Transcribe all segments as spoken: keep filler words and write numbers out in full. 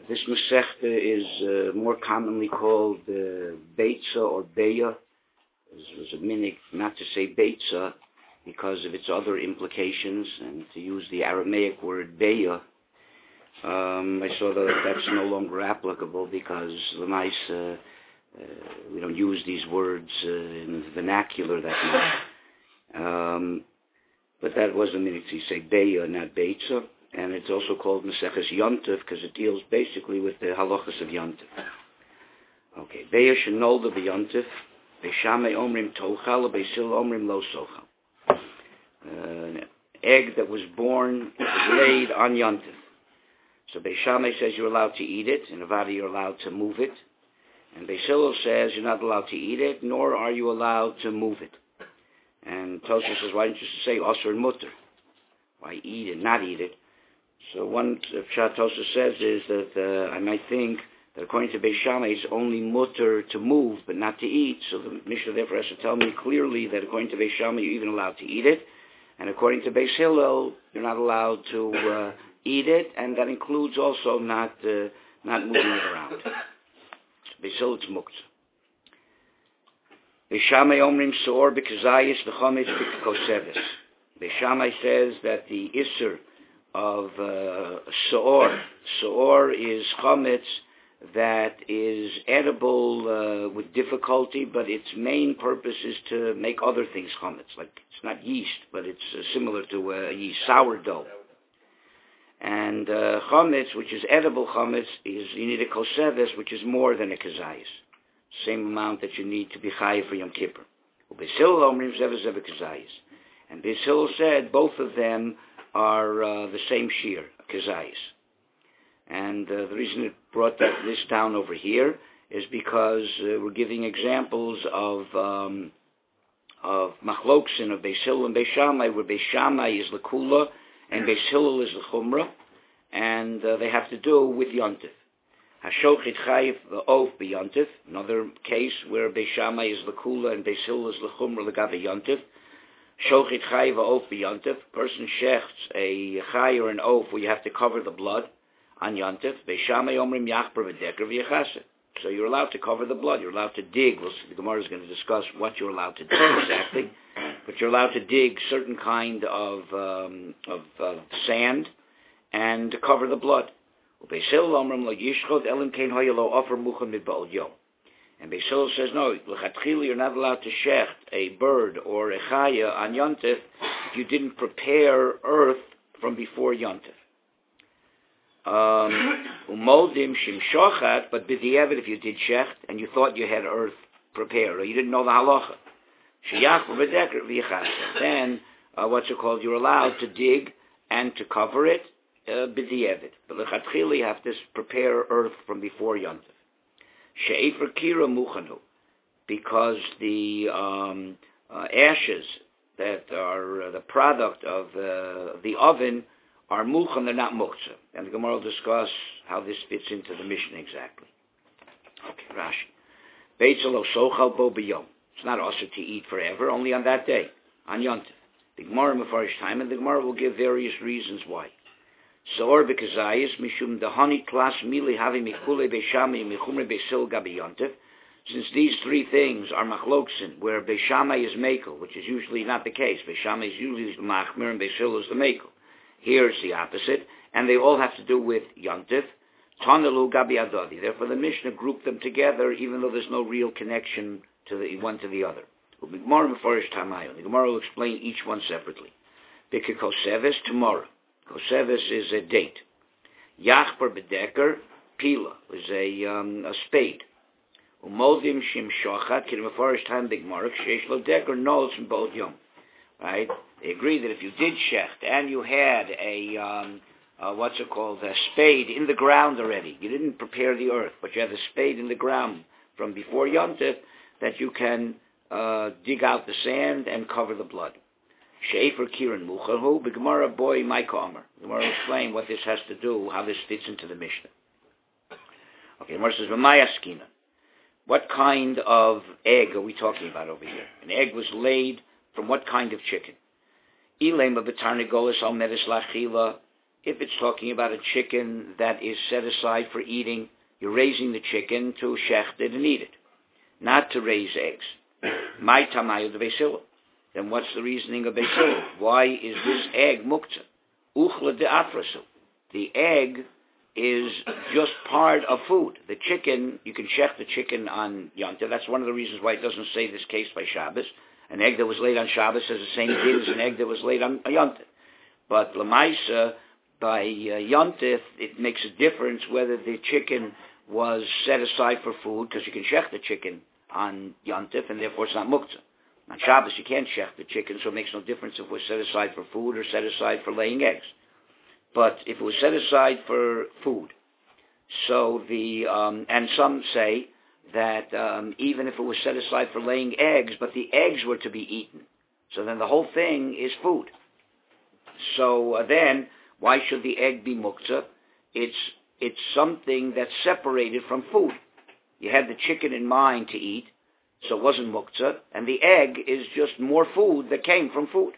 This Masechta is uh, more commonly called uh, Beitza or Beya. It was a minhag not to say Beitza because of its other implications, and to use the Aramaic word Beya. Um, I saw that that's no longer applicable because Lamais, uh, uh, we don't use these words uh, in the vernacular that much. Um, but that was a minhag to say Beya, not Beitza. And it's also called Maseches Yontif because it deals basically with the halachas of Yontif. Okay, Beya shenolda b'Yontif, Beishamei omrim tochal, Beisil omrim lo sochal. An egg that was born was laid on Yontif. So Beishamei says you're allowed to eat it, and Avada you're allowed to move it. And Beisil says you're not allowed to eat it, nor are you allowed to move it. And Tosha says, why don't you say Osir and Mutter? Why eat it, not eat it? So one Pshat Tosa says is that uh, I might think that according to Beis Shammai it's only mutter to move but not to eat. So the Mishnah therefore has to tell me clearly that according to Beis Shammai you're even allowed to eat it, and according to Beis Hillel you're not allowed to uh, eat it, and that includes also not uh, not moving it around. Beis Hillel it's muktzah. Beis Shammai omrim soor b'kazayis v'chometz b'koseves. Beis Shammai says that the isser of uh, soor. Soor is chametz that is edible uh, with difficulty, but its main purpose is to make other things chametz. Like it's not yeast, but it's uh, similar to uh, yeast, sourdough. And uh, chametz, which is edible chametz, is you need a koseves, which is more than a kazayis. Same amount that you need to be chayiv for Yom Kippur. Ubesil omrim zevah zevah kazayis. And Beis said both of them are uh, the same shear, kazayis. And uh, the reason it brought that, this down over here is because uh, we're giving examples of um, of machloksin of Beis Hillel and Beis Shammai, where Beis Shammai is the kula and Beis Hillel is the chumrah, and uh, they have to do with yontif. Hashochit chayiv v'of b'yontif. Another case where Beis Shammai is the kula and Beis Hillel is the chumrah l'gabe yontif. Shochit chay v'of b'yontif. Person shechts a chay or an oaf where you have to cover the blood on yontif. Beishamay omrim yachper v'deker v'yachaseh. So you're allowed to cover the blood. You're allowed to dig. We'll see, the Gemara is going to discuss what you're allowed to do exactly. But you're allowed to dig certain kind of um, of uh, sand and to cover the blood. U'beisil omrim lo yishchot elim kein hoyelo offer muchan midba'ol yom. And Beis Hillel says, no, l'chatchila you're not allowed to shecht a bird or a chaya on Yontif if you didn't prepare earth from before Yontif. Umoldim shim shochat, but b'di'evet if you did shecht and you thought you had earth prepared or you didn't know the halacha. Sheyach v'deker v'yichaseh. Then, uh, what's it called? You're allowed to dig and to cover it uh, b'di'evet. But l'chatchila you have to prepare earth from before Yontif. She'efer kira muchanu, because the um, uh, ashes that are uh, the product of uh, the oven are muchan, they're not muktzah. And the Gemara will discuss how this fits into the Mishnah exactly. Okay, Rashi. Beitza lo sochal bo b'yom. It's not also to eat forever, only on that day, on Yontif. The Gemara mefarish time, and the Gemara will give various reasons why. Soor b'kazayis mishum dahani klas mili havi mikule beishami michumre beisil gabi yontif. Since these three things are machloksin, where beishamai is mekel, which is usually not the case. Beishamai is usually the machmir and beisil is the mekel. Here it's the opposite, and they all have to do with yontif. Tanalu gabi adodi. Therefore, the Mishnah grouped them together, even though there's no real connection to the one to the other. The Gemara mefarish tamayon. The Gemara will explain each one separately. B'kekoseves tomorrow. Koseves is a date. Yachper bedeker, pila, is a, um, a spade. Umoldim shim shochat, kirim afarish time big mark, sheish lo deker, nols from both yom. Right? They agree that if you did shecht and you had a, um, uh, what's it called, a spade in the ground already, you didn't prepare the earth, but you have a spade in the ground from before Yontif, that you can uh, dig out the sand and cover the blood. She'efer kiran muchahu, the Gemara boy my kamer. The Gemara will explain what this has to do, how this fits into the Mishnah. Okay, the Gemara says, V'maya skina. What kind of egg are we talking about over here? An egg was laid from what kind of chicken? Ilema b'tarnigolis al medes lachila. If it's talking about a chicken that is set aside for eating, you're raising the chicken to shecht it and eat it, not to raise eggs. My tamayu de Beis. Then what's the reasoning of Beis Hillel? Why is this egg muktzah? Uchla de afrasu. The egg is just part of food. The chicken, you can shecht the chicken on Yontif. That's one of the reasons why it doesn't say this case by Shabbos. An egg that was laid on Shabbos has the same thing as an egg that was laid on Yontif. But Lamaisa, by uh, Yontif, it makes a difference whether the chicken was set aside for food, because you can shecht the chicken on Yontif, and therefore it's not muktzah. On Shabbos you can't shecht the chicken, so it makes no difference if it was set aside for food or set aside for laying eggs. But if it was set aside for food, so the, um, and some say that um, even if it was set aside for laying eggs, but the eggs were to be eaten, so then the whole thing is food. So uh, then, why should the egg be muktzah? It's, it's something that's separated from food. You had the chicken in mind to eat, so it wasn't muktzah, and the egg is just more food that came from food.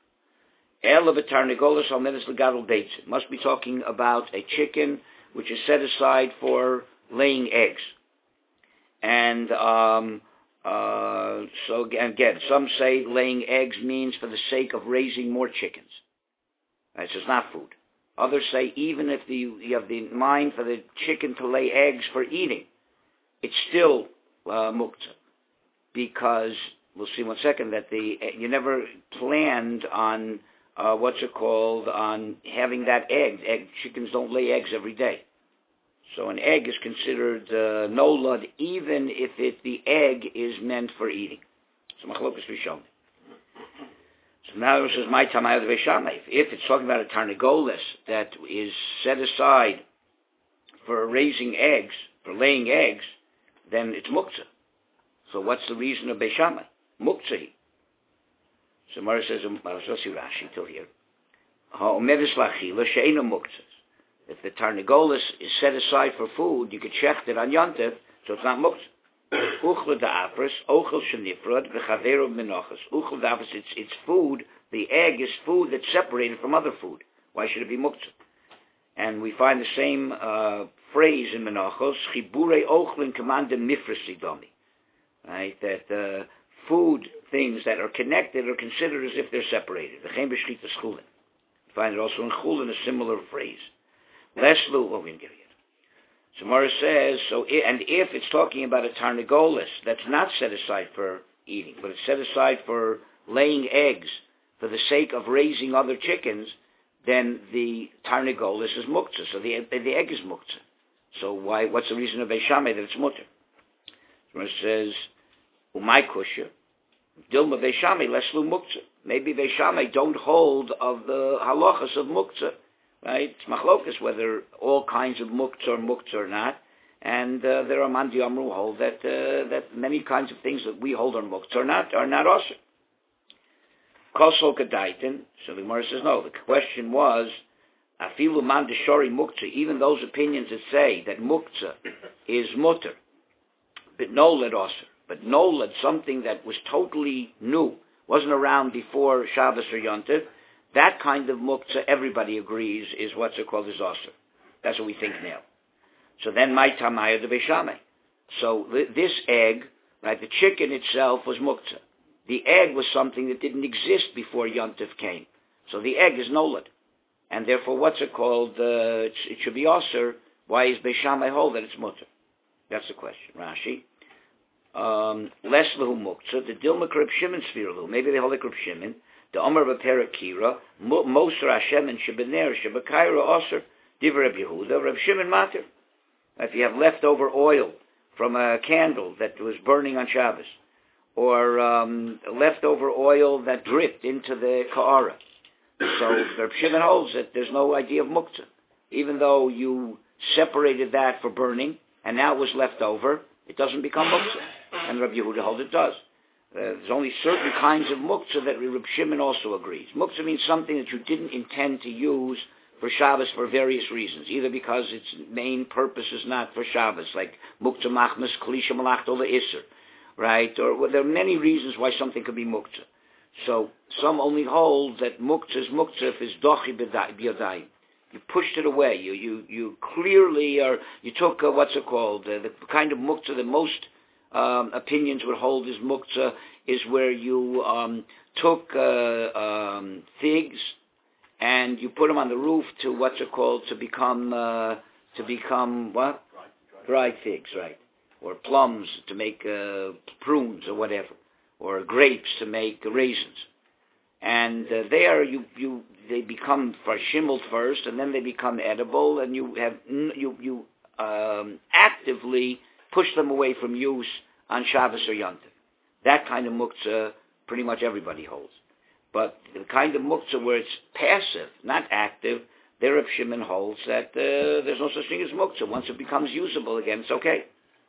It must be talking about a chicken which is set aside for laying eggs. And um, uh, so again, some say laying eggs means for the sake of raising more chickens. Right, so it's not food. Others say even if the, you have the mind for the chicken to lay eggs for eating, it's still uh, muktzah. Because, we'll see in one second, that the you never planned on Uh, what's it called, on having that egg. egg. Chickens don't lay eggs every day. So an egg is considered uh, nolad even if it, the egg is meant for eating. So machlokas rishon. So now it says, my tamayad v'shamay. If it's talking about a tarnagolis that is set aside for raising eggs, for laying eggs, then it's muktzah. So what's the reason of beishamay? Muktzah. So Mara says, I'll see Rashi till here. If the tarnagolis is set aside for food, you could shecht it on Yontif, so it's not muktzah. Uchla da'afras, ochel shenifrad, v'chaveru menochas. Uchla da'afras, it's it's food. The egg is food that's separated from other food. Why should it be muktzah? And we find the same uh, phrase in Menachos, chibure ochlin commandem mifrasi domi. Right, that uh, food things that are connected are considered as if they're separated. You find it also in Chulin, a similar phrase. Leslu, what we can give you. So Mara says, so, and if it's talking about a tarnagolis that's not set aside for eating, but it's set aside for laying eggs for the sake of raising other chickens, then the tarnagolis is muktzah. So the, the egg is muktzah. So why? What's the reason of Beishamay that it's mutter? So Mara says, Umay kusha. Dilma Beishamay leslu muktzah. Maybe Beishamay don't hold of the halachas of muktzah, right? It's machlokas whether all kinds of muktzah are muktzah or not, and uh, there are mandi amru who hold that uh, that many kinds of things that we hold are muktzah are not are not also. Kosol kadaitin. So the Gemara says no. The question was afilu man deshori muktzah. Even those opinions that say that muktzah is mutter, but no led also. But nolad, something that was totally new, wasn't around before Shabbos or Yontif, that kind of muktzah, everybody agrees, is what's it called, is aser. That's what we think now. So then, my tamaya de beishamay. So th- this egg, right, the chicken itself was muktzah. The egg was something that didn't exist before Yontif came. So the egg is nolad. And therefore, what's it called? Uh, it, it should be aser. Why is beishamay hold that it's mutter? That's the question. Rashi. Um, less lehu muktzah, the dilma Reb Shimon svirlu. Maybe they hold like Reb Shimon. The Omer b'perek kira, moser Hashem and shebener shebekaira aser divrei Reb Yehuda, Reb Shimon matir. If you have leftover oil from a candle that was burning on Shabbos, or um, leftover oil that dripped into the ka'ara, so Reb Shimon holds that there's no idea of muktzah, even though you separated that for burning and now it was left over. It doesn't become muktzah. And Rabbi Yehuda holds it does. Uh, there's only certain kinds of muktzah that Rabbi Shimon also agrees. Muktzah means something that you didn't intend to use for Shabbos for various reasons, either because its main purpose is not for Shabbos, like muktzah machmas klisha malacht ola iser, right? Or well, there are many reasons why something could be muktzah. So some only hold that muktzah is muktzah if it's dochi b'yadayim. You pushed it away. You you you clearly are. You took uh, what's it called? Uh, the kind of muktzah that most um, opinions would hold is muktzah is where you um, took uh, um, figs and you put them on the roof to what's it called to become uh, to become what? Dried figs, right? Or plums to make uh, prunes or whatever, or grapes to make raisins. And uh, there you you they become shimmeled first, and then they become edible, and you have you you um, actively push them away from use on Shabbos or Yom Tov. That kind of muktzah pretty much everybody holds. But the kind of muktzah where it's passive, not active, there Reb Shimon holds that uh, there's no such thing as muktzah. Once it becomes usable again, it's okay.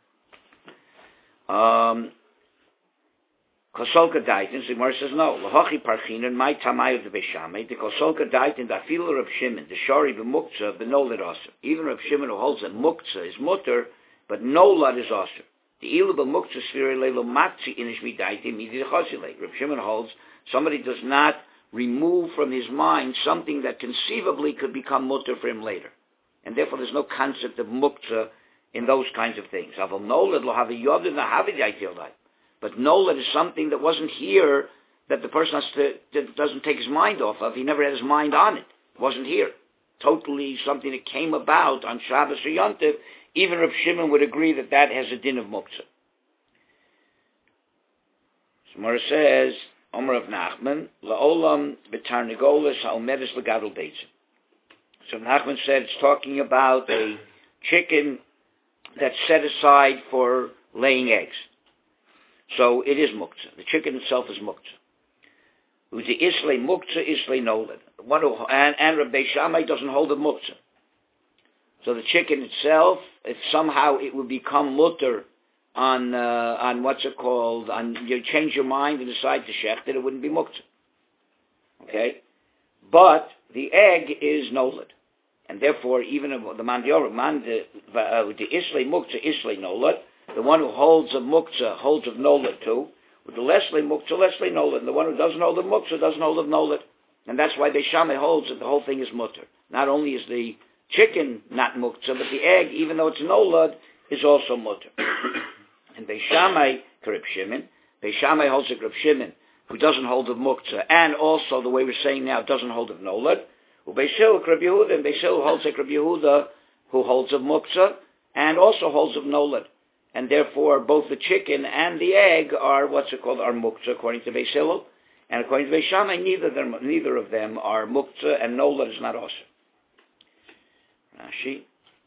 Um, Kosolka Daitin, the Gemara says no. Lahachi Parchinan, my Tamayu de Beishamai, the Kosolka Daitin, the Afila Reb Shimon, the Shari b'muktzah, the Nolad Aser. Even Reb Shimon who holds that muktzah is mutter, but Nolad is Aser. The Ilu b'muktzah Sfira Leilo Matzi Inish Midaitin, Midi de Chosile. Reb Shimon holds somebody does not remove from his mind something that conceivably could become mutter for him later. And therefore there's no concept of muktzah in those kinds of things. Aval Nolad lo have a yodin na have it. But Nolad is something that wasn't here, that the person has to, that doesn't take his mind off of. He never had his mind on it. It wasn't here. Totally something that came about on Shabbos or Yom Tov. Even Reb Shimon would agree that that has a din of muktzah. Gemara says, Omer of Nachman, La'olam b'tarnigolas ha'omedes l'gadol beitzim. So Nachman said it's talking about a chicken that's set aside for laying eggs. So it is muktzah. The chicken itself is muktzah. Uzi islay muktzah, islay nolad. One who, and, and Rabbi Shammai doesn't hold a muktzah. So the chicken itself, if somehow it would become mutter on uh, on what's it called, on you change your mind and decide to shecht it, it wouldn't be muktzah. Okay? But the egg is nolad. And therefore, even the man the man the islay muktzah, islay nolad, the one who holds of muktzah holds of nolad too. With the Leslie muktzah, Leslie nolad. And the one who doesn't hold of muktzah doesn't hold of nolad. And that's why Beis Shammai holds that the whole thing is mutter. Not only is the chicken not muktzah, but the egg, even though it's nolad, is also mutter. And Beis Shammai, Reb Shimon, Beis Shammai holds of Reb Shimon, who doesn't hold of muktzah, and also the way we're saying now doesn't hold of nolad. Who Beis Hillel, Reb Yehuda, and Beis Hillel holds of Reb Yehuda, who holds of muktzah, and also holds of nolad. And therefore, both the chicken and the egg are what's it called, are muktzah, according to Beis Hillel. And according to Beis Shammai, neither of them, neither of them are muktzah, and nolad is not also. Rashi.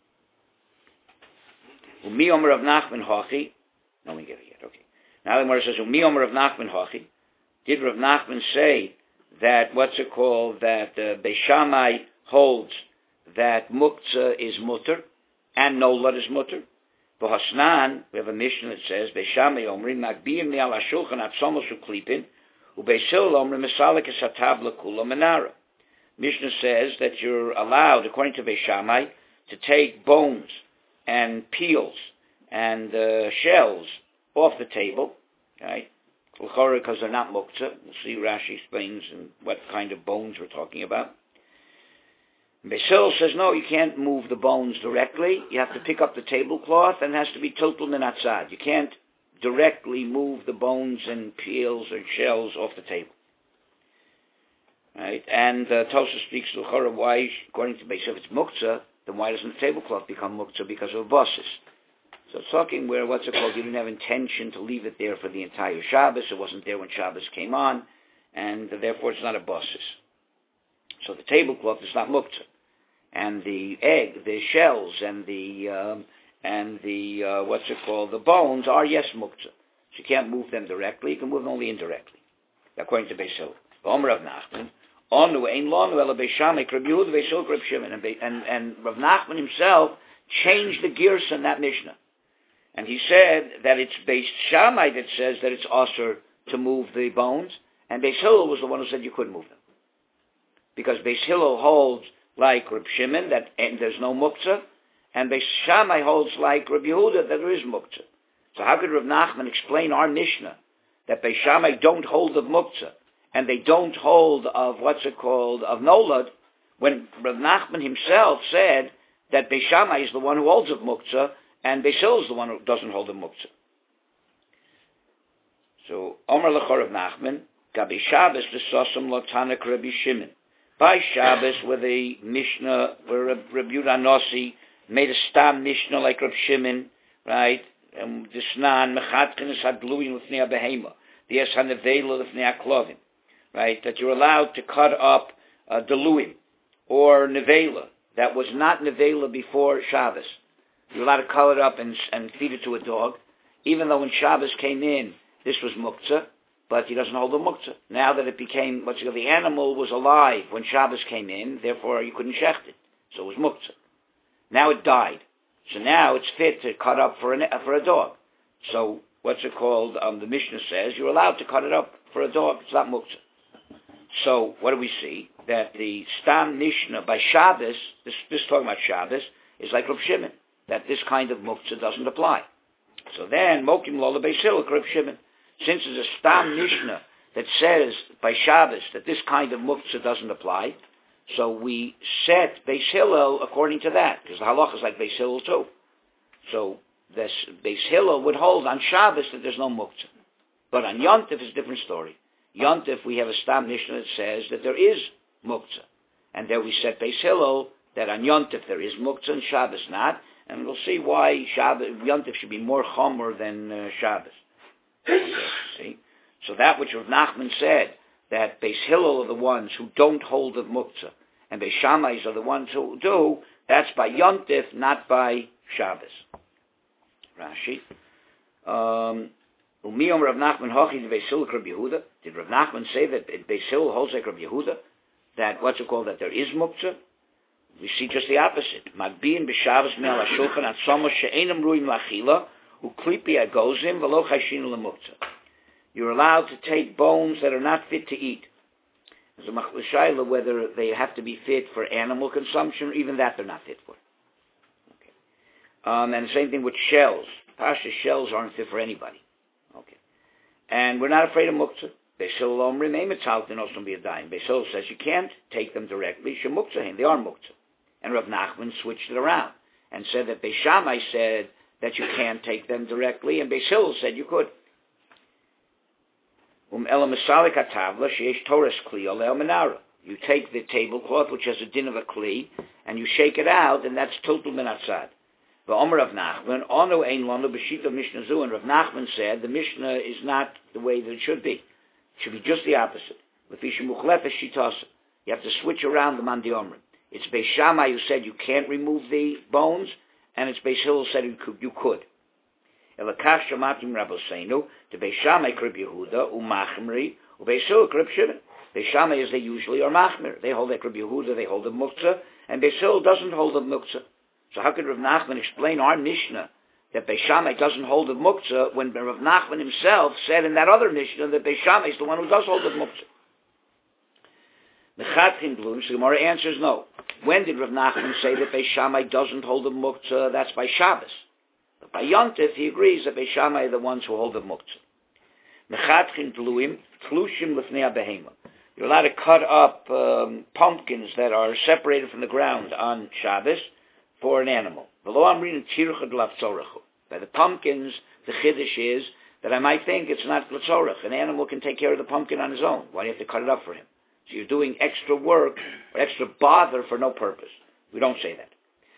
Umi Omer of Nachman Hachi. No, we get it yet. Okay. Now the Gemara says, Umi Omer of Nachman Hachi. Did Rav Nachman say that what's it called, that uh, Beis Shammai holds that muktzah is mutter and nolad is mutter? B'Hasnan, we have a mission that says, Beis Shammai Omrim Magbiyim li al hashulchan atzomos uklipin, uBeis Hillel Omrim Misalik es hatabla kula menara. Mishnah says that you're allowed, according to Beis Shammai, to take bones and peels and uh, shells off the table, right? Because they're not muktzah. We'll see Rashi explains and what kind of bones we're talking about. Beis Hillel says, no, you can't move the bones directly. You have to pick up the tablecloth, and it has to be total minatzad. You can't directly move the bones and peels or shells off the table. Right? And uh, Tosha speaks to Chora why, according to Beis Hillel, if it's muktzah, then why doesn't the tablecloth become muktzah? Because of bosses. So it's talking where, what's it called, you didn't have intention to leave it there for the entire Shabbos. It wasn't there when Shabbos came on, and uh, therefore it's not a bosses. So the tablecloth is not muktzah. And the egg, the shells, and the um, and the uh, what's it called, the bones are yes muktzah. So you can't move them directly; you can move them only indirectly, according to Beis Hillel. Omer Rav Nachman, Onu ein lanu ela Beis Shammai, Reb Yehuda, Beis Hillel, Reb Shimon, and and and Rav Nachman himself changed the gears in that Mishnah, and he said that it's Beis Shammai that says that it's osur to move the bones, and Beis Hillel was the one who said you couldn't move them, because Beis Hillel holds like Reb Shimon, that and there's no muktzah, and Beis Shammai holds like Reb Yehuda, that there is muktzah. So how could Rav Nachman explain our Mishnah, that Beis Shammai don't hold of muktzah, and they don't hold of, what's it called, of nolad, when Rav Nachman himself said that Beis Shammai is the one who holds of muktzah, and Beis Hillel is the one who doesn't hold of muktzah. So, Omer L'chor Rav Nachman, Gabi Shabbos l'sosam lo tanak Rabbi Shimon. By Shabbos, where the Mishnah, where Rabbi Yehuda Nossi made a stam Mishnah like Rabbi Shimon, right? And the Snan, Mechatkin is hadluin l'fnei behema, the es hanevela l'fnei aklovim, right? That you're allowed to cut up uh, deluim or nevela that was not nevela before Shabbos. You're allowed to cut it up and, and feed it to a dog, even though when Shabbos came in, this was muktzah, but he doesn't hold the muktzah. Now that it became, what's it called, the animal was alive when Shabbos came in, therefore you couldn't shecht it, so it was muktzah. Now it died, so now it's fit to cut up for a, for a dog. So what's it called? Um, the Mishnah says you're allowed to cut it up for a dog. It's not muktzah. So what do we see? That the Stam Mishnah by Shabbos, this, this is talking about Shabbos, is like Rav Shimon, that this kind of muktzah doesn't apply. So then, Mokim Lola Beis Hillel, Rav Shimon. Since there's a Stam Mishnah that says by Shabbos that this kind of muktzah doesn't apply, so we set Beis Hillel according to that, because the halach is like Beis Hillel too. So this Beis Hillel would hold on Shabbos that there's no muktzah. But on Yom Tov is a different story. Yom Tov we have a Stam Mishnah that says that there is muktzah. And there we set Beis Hillel that on Yom Tov there is muktzah and Shabbos not. And we'll see why Shabbos, Yom Tov should be more chomer than uh, Shabbos. See? So that which Rav Nachman said, that Beis Hillel are the ones who don't hold of muktzah, and Beis Shammai are the ones who do, that's by Yom Tov, not by Shabbos. Rashi. Um, Umiyom Rav Nachman hochi de Beis Hillel Rabbi Yehuda. Did Rav Nachman say that Beis Hillel holds like Rabbi Yehuda? That, what's it called, that there is muktzah? We see just the opposite. Magbiin b'Shabbos me'al ha'shulchan atzoma she'enam ruim lachila u'klipi agozim v'lo chayshinu l'muktzah. You're allowed to take bones that are not fit to eat. There's a machloek whether they have to be fit for animal consumption, or even that they're not fit for. Okay. Um, and the same thing with shells. Pasha shells aren't fit for anybody. Okay. And we're not afraid of muktzah. Beis Hillel omrim ein metzaltin osam b'yadayim. Beis Hillel says you can't take them directly. Shemuktzahim, they are muktzah. And Rav Nachman switched it around and said that Beis Shammai said that you can't take them directly, and Beis Hillel said you could. Um elam misalik hatavla sheyesh torah kli oleh menara. You take the tablecloth, which has a din of a kli, and you shake it out, and that's tiltul min atzad. V'omer Rav Nachman onu ein lanu b'shita Mishnah zu, and Rav Nachman said the Mishnah is not the way that it should be. It should be just the opposite. You have to switch around the mandi omrim. It's Beis Shammai who said you can't remove the bones, and it's Beis Hillel who said you could. You could. Elakash shamatim rabboseinu to Beis Shammai krib Yehuda umachmri uBeis Hillel krib Shimon. Beis Shammai as they usually are machmer. They hold the krib Yehuda, they hold the muktzah, and Beis Hillel doesn't hold the muktzah. So how could Rav Nachman explain our Mishnah that Beis Shammai doesn't hold the muktzah when Rav Nachman himself said in that other Mishnah that Beis Shammai is the one who does hold the muktzah? Mechatkin Blum, so the Gemara answers no. When did Rav Nachman say that Beis Shammai doesn't hold the muktzah? That's by Shabbos. But by Yom Tov, he agrees that Beis Shammai are the ones who hold the muktzah. Mechatkin Bluim, Tlushim Lefnei Behema. You're allowed to cut up um, pumpkins that are separated from the ground on Shabbos for an animal. By the pumpkins, the chiddush is that I might think it's not l'tzorach. An animal can take care of the pumpkin on his own. Why do you have to cut it up for him? So you're doing extra work or extra bother for no purpose. We don't say that.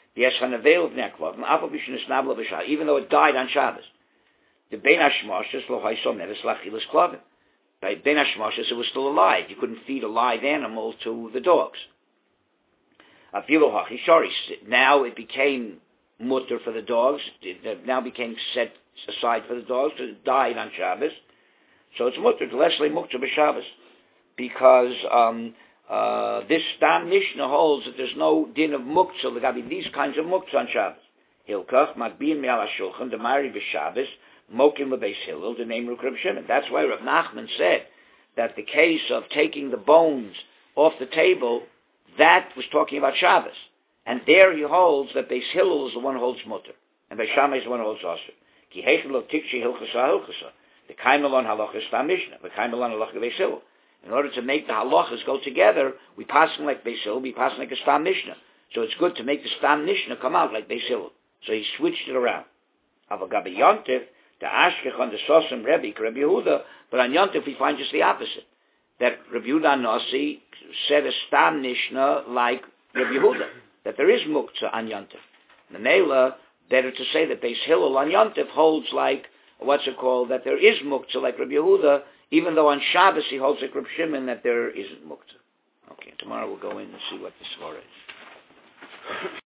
Even though it died on Shabbos. The Ben Hashmoshes lo haisom neves lachilas klavim. By Ben Hashmoshes it was still alive. You couldn't feed a live animal to the dogs. Now it became mutter for the dogs. It now became set aside for the dogs. It died on Shabbos. So it's mutter. Leslie muktzah b'Shabbos. Because um, uh, this Stam Mishnah holds that there's no din of muktzah. There got to be these kinds of muktzah on Shabbos. Hilkach, Magbin me'al hashulchan, the Mari b'Shabbos, Mokim l'Beis Hillel, the name of Reb Shimon. That's why Rav Nachman said that the case of taking the bones off the table, that was talking about Shabbos. And there he holds that Beis Hillel is the one who holds mutter. And Beis Shammai is the one who holds asur. Ki heichel lo tikshi hilchasa hilchasa. The kaimelon halacha Stam Mishnah. The kaimelon halacha Beis Hillel. In order to make the halachas go together, we pass them like Beis Hillel, we pass them like a Stam Mishnah. So it's good to make the Stam Mishnah come out like Beis Hillel. So he switched it around. Avagabi Yontif, the Ashkech on the Sosim Rebbe, Rabbi Yehuda, but on Yontif we find just the opposite. That Rabbi Yehuda Nasi said a Stam Mishnah like Rabbi Yehuda, that there is Muktzah on Yontif. The Mela, better to say that Beis Hillel on Yontif holds like, what's it called, that there is Muktzah like Rabbi Yehuda, even though on Shabbos he holds like Rabbi Shimon that there isn't Muktzah. Okay, tomorrow we'll go in and see what the Svara is.